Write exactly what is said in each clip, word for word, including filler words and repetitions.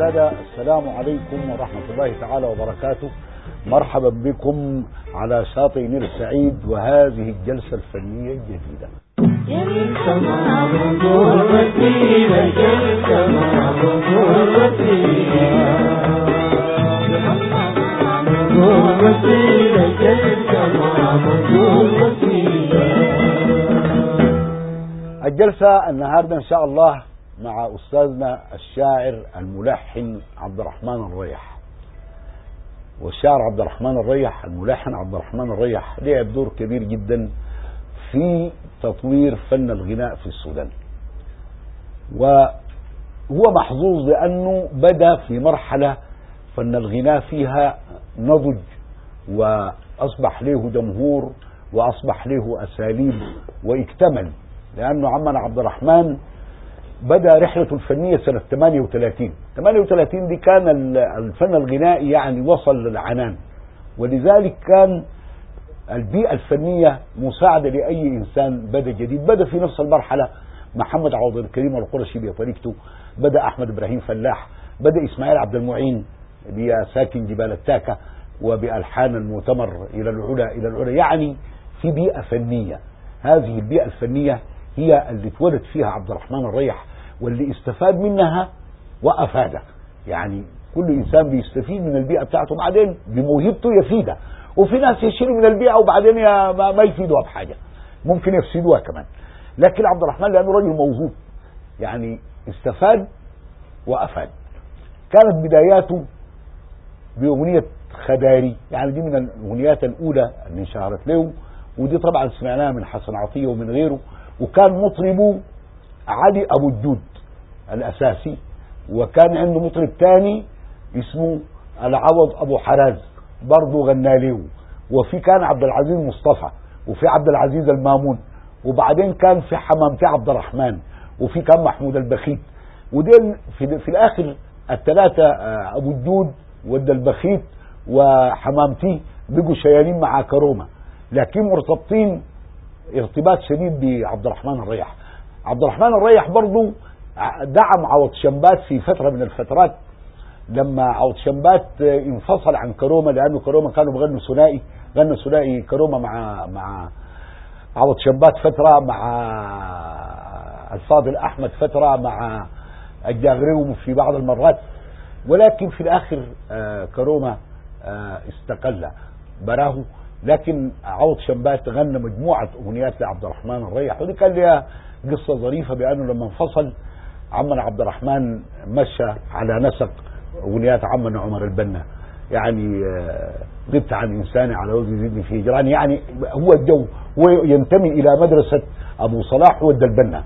والسادة، السلام عليكم ورحمة الله تعالى وبركاته. مرحبا بكم على شاطئ نيل السعيد وهذه الجلسة الفنية الجديدة. الجلسة النهاردة إن شاء الله مع أستاذنا الشاعر الملحن عبد الرحمن الريح. والشاعر عبد الرحمن الريح الملحن عبد الرحمن الريح لعب دور كبير جدا في تطوير فن الغناء في السودان، وهو محظوظ لأنه بدأ في مرحلة فن الغناء فيها نضج وأصبح له جمهور وأصبح له أساليب واكتمل، لأنه عمنا عبد الرحمن بدأ رحلته الفنية سنة ثمانية وثلاثين ثمانية وثلاثين دي كان الفن الغنائي يعني وصل للعنان، ولذلك كان البيئة الفنية مساعدة لأي إنسان بدأ جديد. بدأ في نفس المرحلة محمد عوض الكريم القرشي بطريقته، بدأ أحمد إبراهيم فلاح، بدأ إسماعيل عبد المعين ساكن جبال التاكة وبألحان المؤتمر إلى العلا إلى العلا، يعني في بيئة فنية. هذه البيئة الفنية هي اللي اتولد فيها عبد الرحمن الريح واللي استفاد منها وأفاده. يعني كل إنسان بيستفيد من البيئة بتاعته بعدين بموهبته يفيدها، وفي ناس يشيلوا من البيئة وبعدين ما يفيدوها بحاجة، ممكن يفسدوها كمان. لكن عبد الرحمن لأنه رجل موهوب يعني استفاد وأفاد. كانت بداياته بأغنية خداري، يعني دي من الأغنيات الأولى اللي انشهرت له، ودي طبعا سمعناها من حسن عطية ومن غيره. وكان مطربه علي أبو الجود الأساسي، وكان عنده مطرب تاني اسمه العوض أبو حراز برضه غنى له، وفي كان عبد العزيز مصطفى، وفي عبد العزيز المامون، وبعدين كان في حمامتي عبد الرحمن، وفي كان محمود البخيت. ودين في, في الآخر الثلاثة أبو الجود ود البخيت وحمامتي بقوا شيالين مع كرومة، لكن مرتبطين ارتباط شديد بعبد الرحمن الريح. عبد الرحمن الريح برضو دعم عوض شمبات في فترة من الفترات لما عوض شمبات انفصل عن كرومة، لأنه كرومة كانوا بغنوا ثنائي، غنوا ثنائي كرومة مع مع عوض شمبات فترة، مع الفاضل أحمد فترة، مع الجاغريوم في بعض المرات، ولكن في الآخر كرومة استقل براه. لكن عوض شمبات غنى مجموعة أغنيات لعبد الرحمن الريح، ودي كان لها قصة ظريفة بأنه لما انفصل عمنا عبد الرحمن مشى على نسق أغنيات عمنا عمر البنا، يعني غبت عن إنساني على وجه زدني في هجران، يعني هو الجو هو ينتمي إلى مدرسة أبو صلاح ود البنا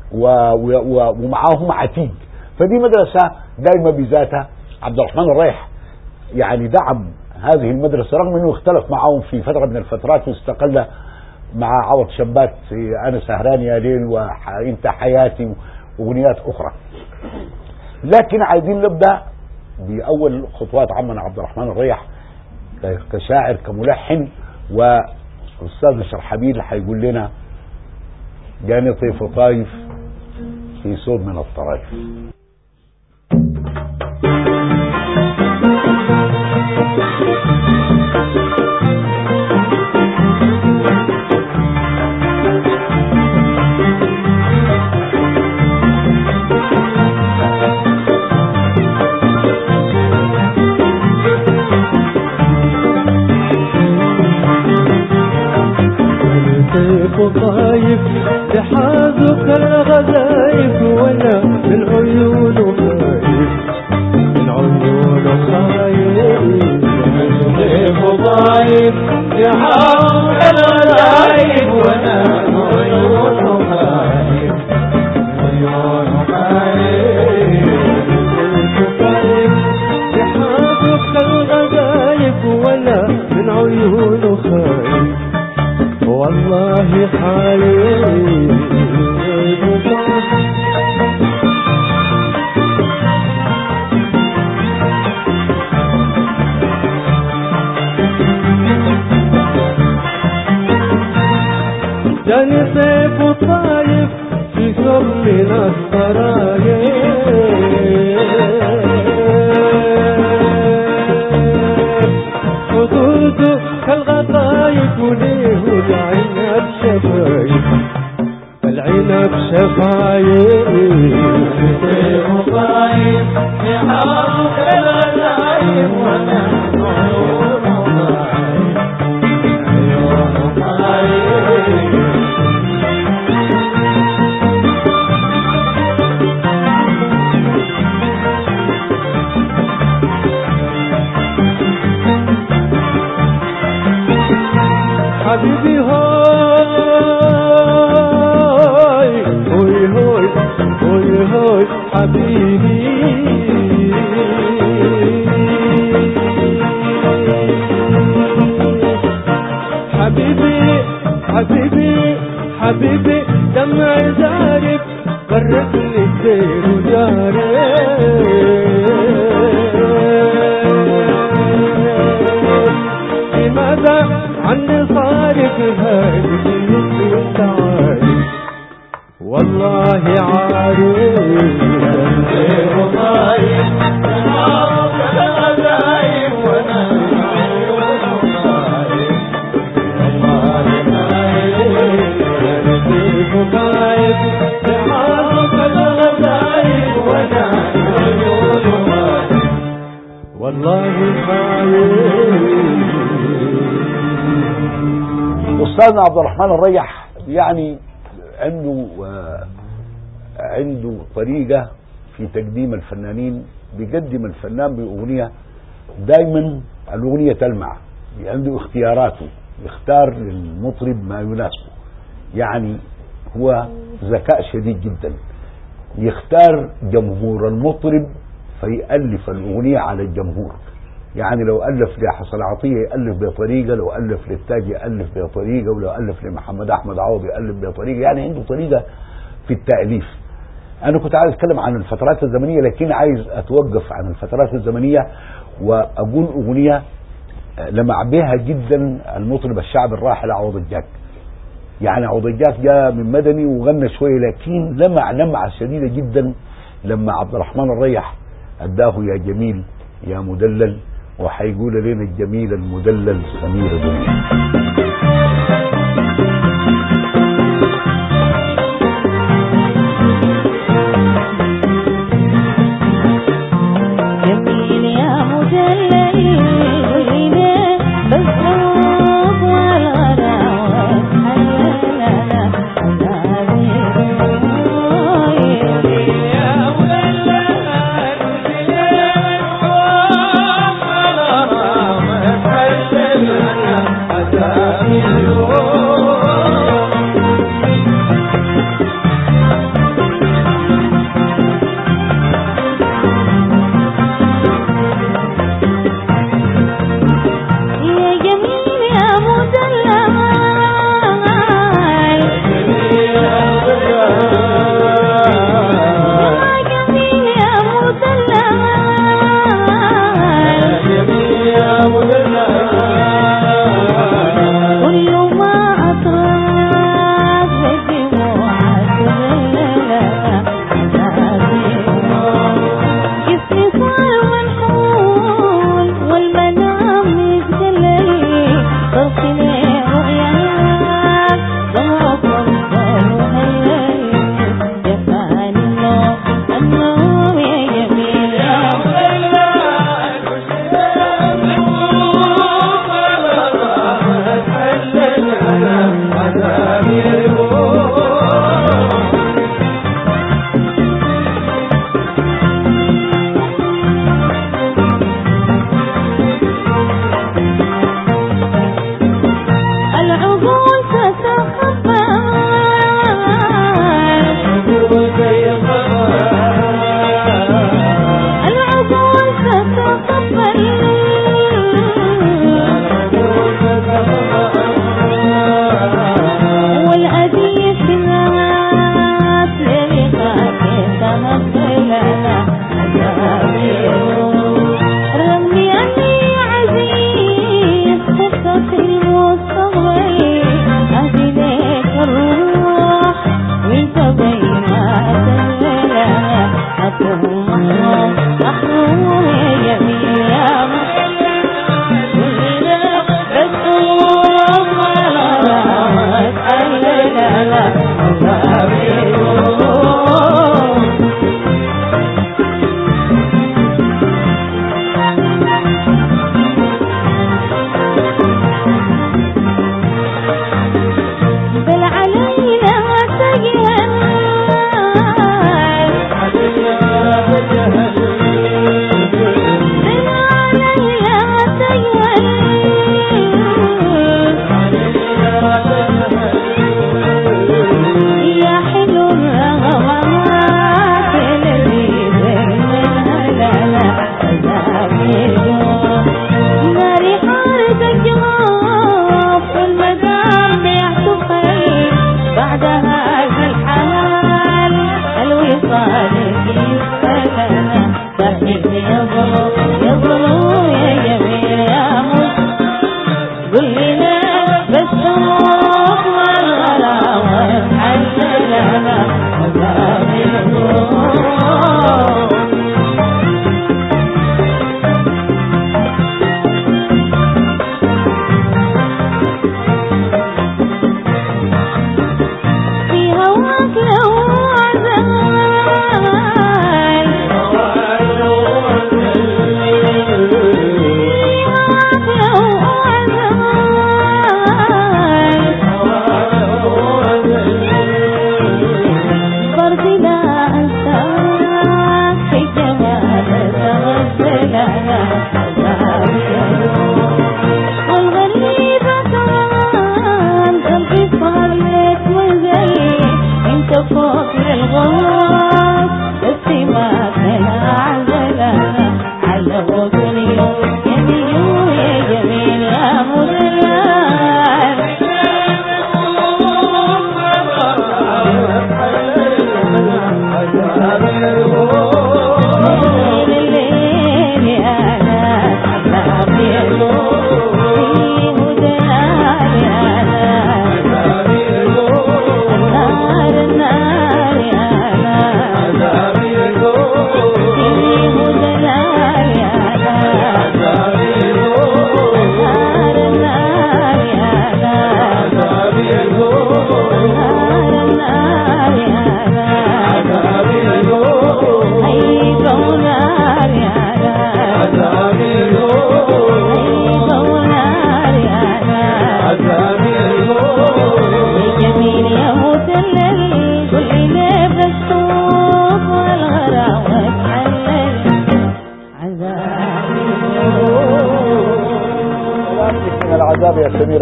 ومعاهم عتيق، فدي مدرسة دائما بذاتها. عبد الرحمن الريح يعني دعم هذه المدرسة رغم أنه اختلف معهم في فترة من الفترات واستقل مع عوض شمبات في أنا سهران يا ليل وإنت حياتي وأغنيات أخرى. لكن عايزين نبدأ بأول خطوات عمنا عبد الرحمن الريح كشاعر كملحن، وأستاذ شرحبيل حيقول لنا جاني طيف طايف في سود من الطرائف. طايف لحاذك الغزايف وانا من عيون خايف من عيون خايف طيف طايف لحاذك الغزايف وانا من عيون خايف من عيون خايف طيف لحاذك الغزايف وانا من عيون خايف والله حالي. جاني سيف طايف في ثوب من السرايا شفايف وليه العنب شفايف العنب شفايف وطايف بحرك الغزايف وانا عيون وطايف عيون وطايف حبيبي هاي هوي هوي هوي هوي حبيبي حبيبي حبيبي حبيبي دمع زارب غرقني السير وجارب لماذا عني صارف هذه وانت عارف والله عارف وطايف بحرك الغزايف وانا عيون وطايف والله عارف وطايف بحرك الغزايف وانا عيون وطايف والله عارف. أستاذنا عبد الرحمن الريح يعني عنده عنده طريقة في تقديم الفنانين. بيقدم الفنان بأغنية دايما الأغنية تلمع، عنده اختياراته، يختار للمطرب ما يناسبه. يعني هو ذكاء شديد جدا، يختار جمهور المطرب فيألف الأغنية على الجمهور. يعني لو ألف لحسن عطية يألف بطريقة، لو ألف للتاج يألف بطريقة، ولو ألف لمحمد أحمد عوض يألف بطريقة. يعني عنده طريقة في التأليف. أنا كنت عايز أتكلم عن الفترات الزمنية، لكن عايز أتوقف عن الفترات الزمنية وأقول أغنية لمع بها جدا المطرب الشعب الراحل عوض الجاك. يعني عوض الجاك جاء من مدني وغنى شوية، لكن لمع لمعة شديدة جدا لما عبد الرحمن الريح أداه يا جميل يا مدلل، وحيقول لنا الجميل المدلل سمير الدنيا. جميل يا مدلل بس روح والغراوة حلالنا رغم أني عزيز خطة المستقبل أهدي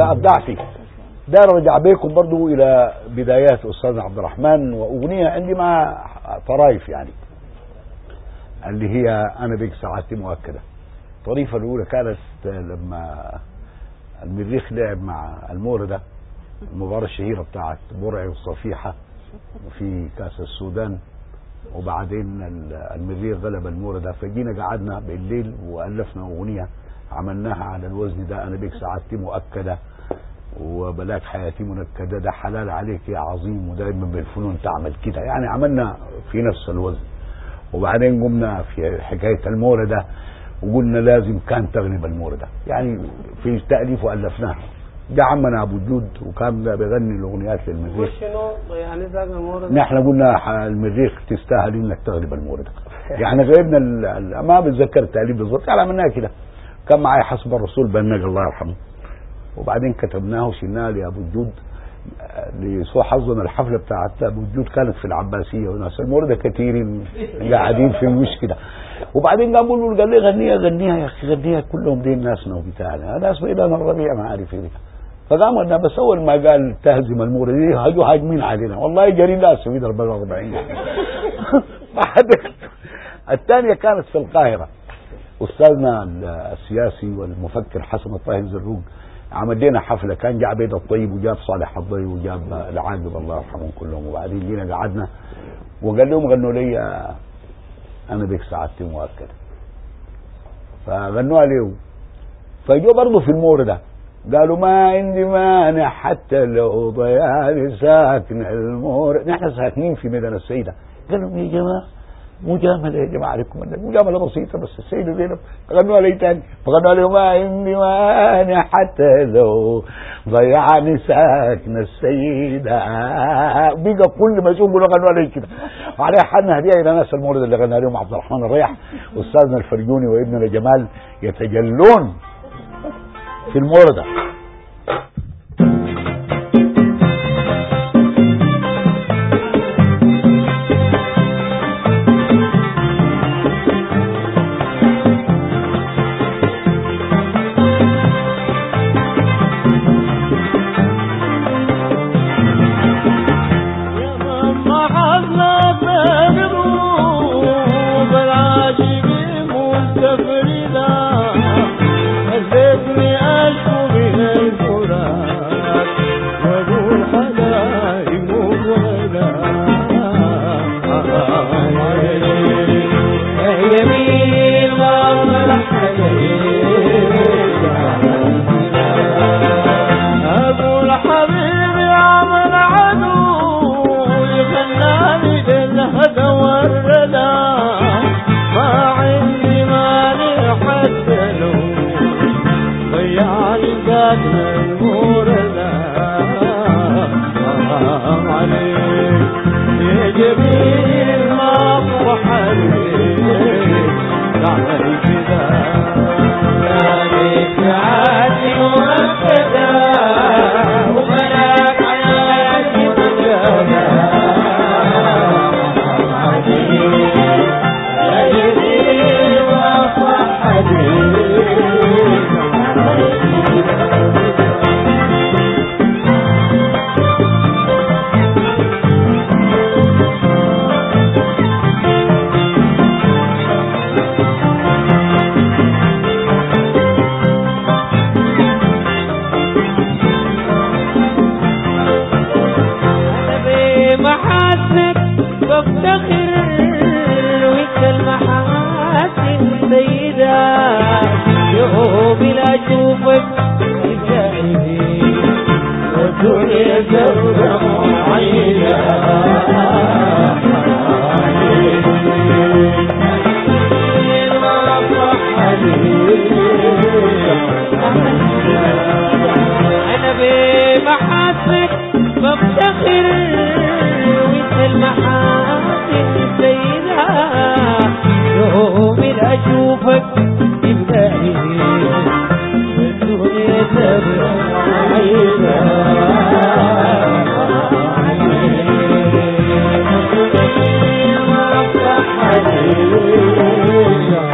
لا أبدعتي. ده رجع بيكم برضو إلى بدايات أستاذ عبد الرحمن، وأغنية عندي مع طرايف يعني اللي هي أنا بيك سعادتي مؤكدة. الطريفة الأولى كانت لما المريخ لعب مع الموردة المباراة الشهيرة بتاعت برعي والصفيحة في كأس السودان، وبعدين المريخ غلب الموردة، فجينا قعدنا بالليل وألفنا أغنية عملناها على الوزن ده، أنا بيك سعادتي مؤكدة وبلاك حياتي منكدة، ده حلال عليك يا عظيم ودايما بالفنون تعمل كده، يعني عملنا في نفس الوزن. وبعدين قمنا في حكاية الموردة وقلنا لازم كان تغلب الموردة، يعني في تأليف وألفناها. ده عمنا أبو جود وكان بيغني الأغنيات للمريخ. شنو يعني ذاك الموردة؟ نحن قلنا المريخ تستاهل إنك تغلب الموردة. يعني غيرنا ال... ما بتذكر التأليف بالضبط، يعني عملناها كده. كان معي حسب الرسول بنك الله يرحمه، وبعدين كتبناه وشلناه لأبو جود لسوء حظنا. الحفلة بتاعت أبو جود كانت في العباسية وناس الموردة كثيرين قاعدين في المشكلة. وبعدين قام بيقولوا قال لي غنيها غنيها يا أخي غنيها، كلهم دين ناسنا وبتاعنا ناس بإلان الربيع ما عارف إيه. فقاموا لنا بس أول ما قال تهزم الموردة دي هاجوا هاجمين علينا، والله جري ناس في ضرب الأربعين. الثانية كانت في القاهرة، أستاذنا السياسي والمفكر حسن الطاهر زروق عمل لنا حفلة، كان جاب عبيد الطيب وجاب صالح الضي وجاب العاقب الله يرحمهم كلهم. وبعدين جينا قعدنا وقال لهم غنوا لي أنا بيك سعادتي مؤكدة، فغنوها له. فجوا برضه في الموردة قالوا ما عندي مانع حتى لو ضيعني ساكن المورد، نحن ساكنين في ميدان السيدة. قالوا يا جماعة مجاملة يا جماعة عليكم، مجاملة بسيطة بس السيدة زينب. فغنوا لي تاني فغنوا لي ما عندي مانع حتى لو ضيعني ساكن السيدة. بقى كل ما يشوفوا غنوا لي كده. وعليها حالنا هدية إلى ناس المورد اللي غنى لهم عبد الرحمن الريح أستاذنا الفريوني وابننا جمال يتجلون في الموردة.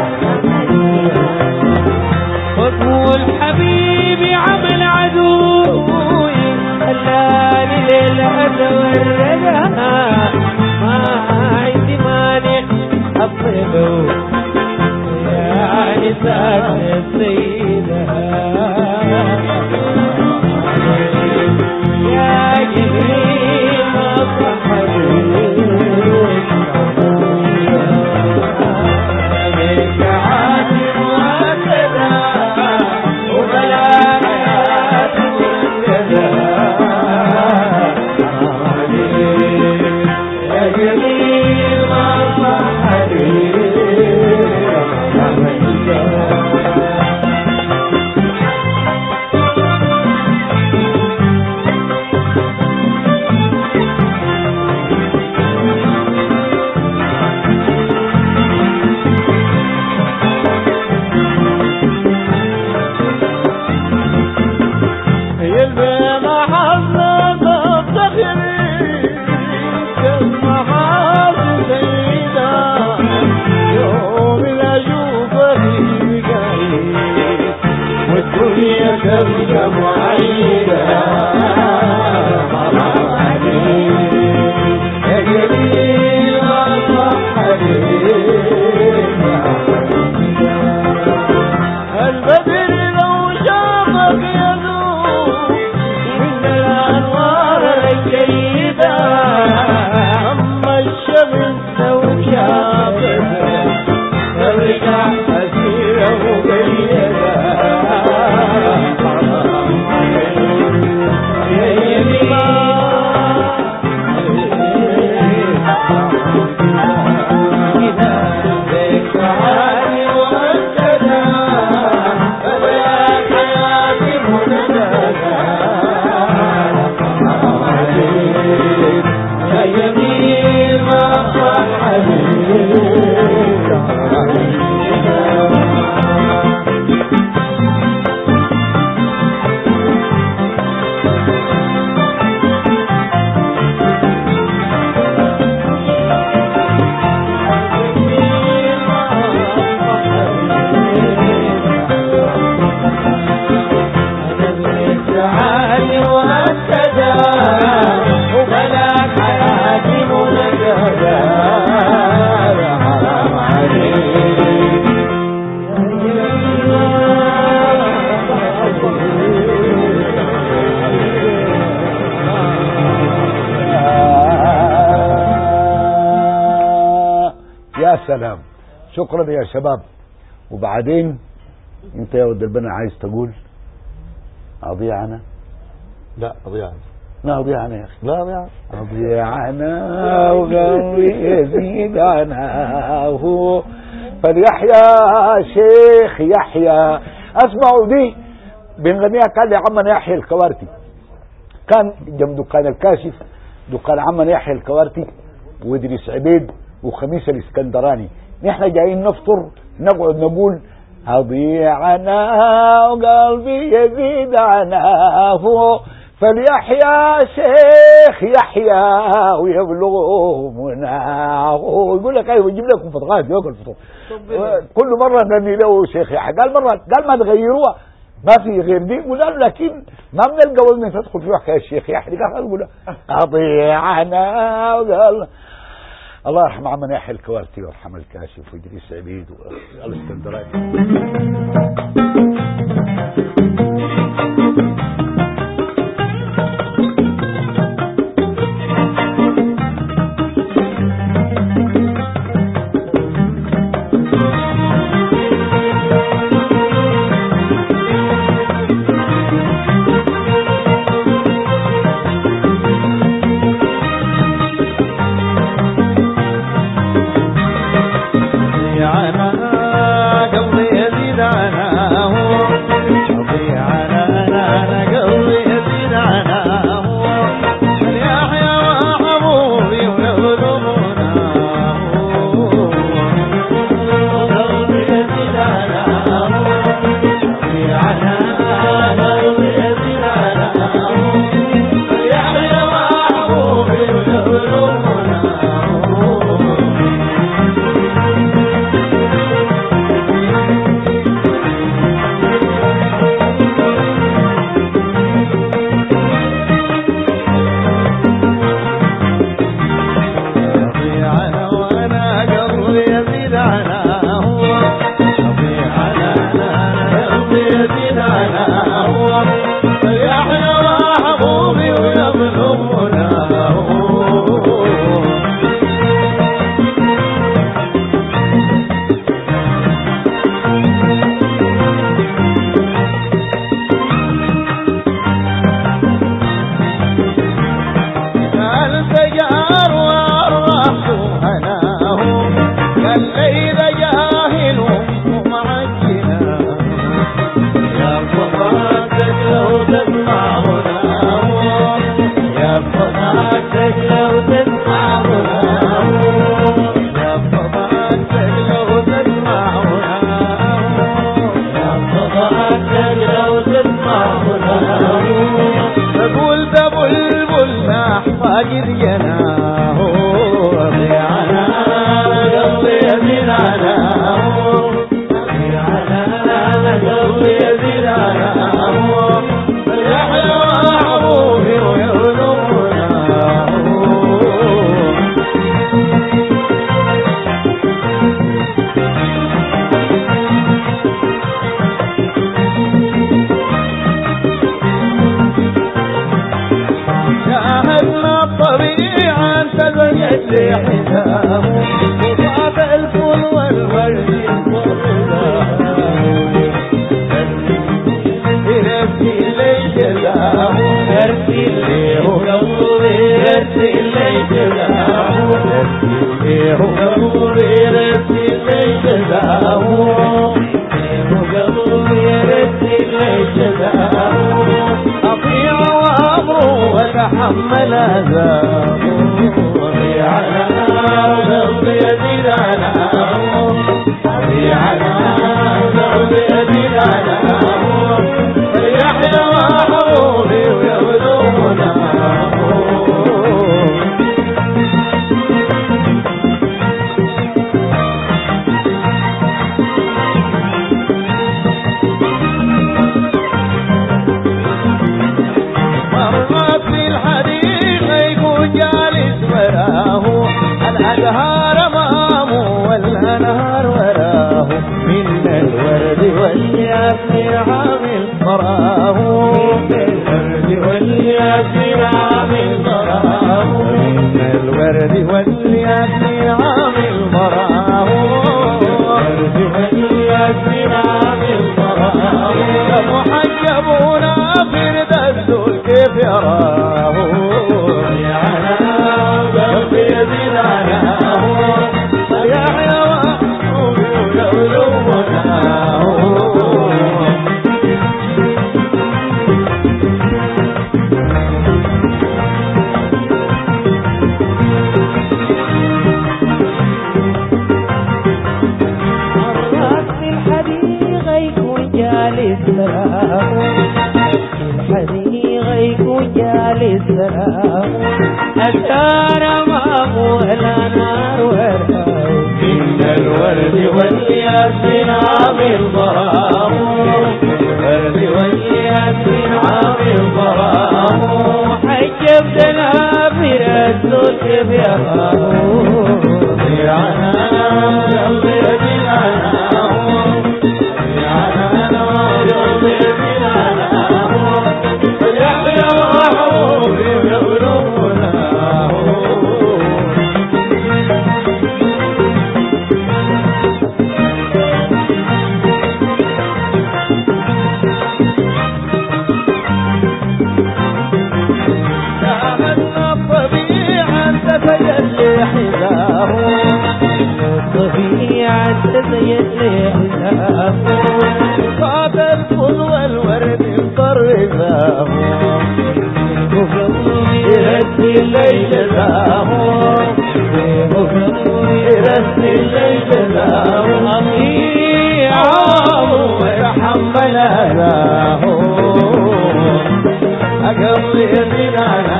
وقول حبيبي عمل عدو يا معيدة حرام عليك يا جميل أصبح عليك البدر لو شافك يذوب من الأنوار الجيدة أما الشمس لو شافك ترجع أسيره مقيدة حرام عليك يا يمين سلام. شكرا يا شباب. وبعدين انت يا ود البنا عايز تقول اضيع انا؟ لا اضيع لا اضيع انا يا اخي، لا اضيع اضيع انا وقلبي يزيد انا هو فليحيى شيخ يحيى. اسمعوا دي بنغنيها كان لعمنا يحيى الكوارتي، كان جنب دكان الكاشف دكان عمنا يحيى الكوارتي وادريس عبيد وخميس الاسكندراني. نحن جايين نفطر نقعد نقول اضيع انا وقلبي يزيد عناه فليحيى شيخ يحيى ويبلغ مناه. يقول لك ايوه يجيب لكم فطغات ياكل فطور كل مره نغني له شيخ يحيى. قال مره قال ما تغيروها ما في غير دي. قلنا لكن ما بنلقى وزن تدخل فيه حكايه الشيخ يحيى. قال قول اضيع انا وقال الله يرحم عمنا يحيى الكوارتي ويرحم الكاشف وادريس عبيد والاسكندراني. اللي حساب وطاب الفل والورد يرسي اللي جزاه يرسي اللي هو قلبي يرسي اللي جزاه يرسي اللي هو قلبي يرسي اللي جزاه هو قلبي يرسي اللي جزاه أطيع وأمره وتحمل عذابه أطيع على قلبي يزيد على أطيع على قلبي يزيد على يحيى وحبوبي ويبدو مناه مرات في الحديقة يكون جالس وراه الأزهار أمامه والأنهار وراه من الورد والياسمين عامل مراه من الورد والياسمين عامل مراه من الورد والياسمين عامل مراه الورد والياسمين عامل مراه محجبون فرد الذل كيف يراه على قلبي يزيد علاه يحيى وحبوبي ويبدو مناه مرات في الحديقة يكون جالس سلام في الحديقة يكون جالس سلام الدار أمامه والأنهار وراه من الورد والياسمين عامل مراه الورد والياسمين عامل مراه حجب دنابر الذل كيف يراه على قلبي يزيد علاه على قلبي يزيد علاه يحيى وحبوبي ويبدو مناه كأن الطبيعة تتجلي حذاه الطبيعة تتجلي حذاه طاب الفض والورد مطرفاه يرسي الليل جزاه يرسي الليل جزاه أطيعه ويتحمل أذاه قلبي يزيد على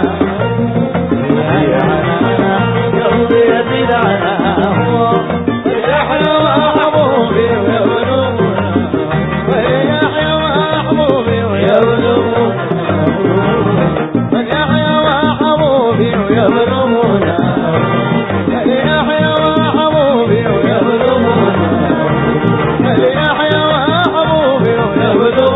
قلبي يزيد على يحيى وحبوبي ويبدو ويحيى وحبوبي ويبدو يحيى وحبوبي ويبدو يحيى وحبوبي ويبدو يحيى وحبوبي ويبدو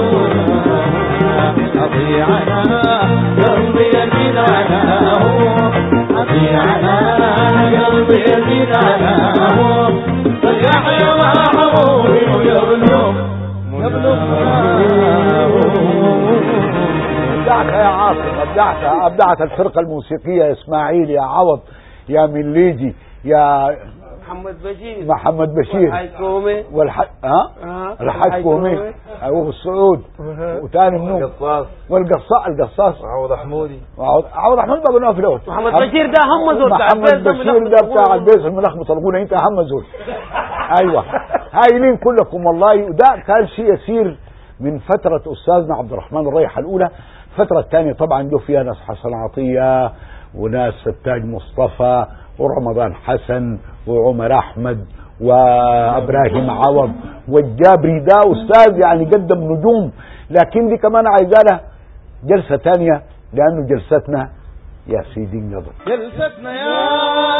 أطيع على قلبي يزيد على أطيع على قلبي يزيد على يحيى وحبوبي ويبلغ يبلغ أبدعت يا عاصم، أبدعت أبدعت الفرقة الموسيقية يا إسماعيل يا عوض يا مليجي يا محمد بشير محمد بشير والحاج كومي والحاج ها آه. الحاج كومي أبو السعود وتاني منهم قصاص والقصاص القصاص عوض حمودي وعوض عوض احمد بقى بنقف الاول محمد بشير ده هم زول بتاع محمد البيت ده بشير ملخبط ده بتاع الغنى. البيت الملخبط الغنى انت اهم زول ايوه هايلين كلكم والله. وده كان شيء يسير من فترة أستاذنا عبد الرحمن الريحة الأولى. الفترة الثانية طبعا له فيها ناس حسن عطية وناس ستاج مصطفى ورمضان حسن وعمر أحمد وإبراهيم عوض والجابري. ده أستاذ يعني قدم نجوم، لكن دي كمان عايزة جلسة ثانية لأنه جلستنا يا سيدي انقضت. جلستنا يا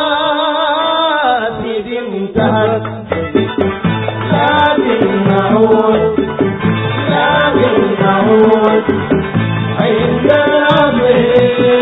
سيدي انتهت، لكن نعود لكن نعود عند العظيم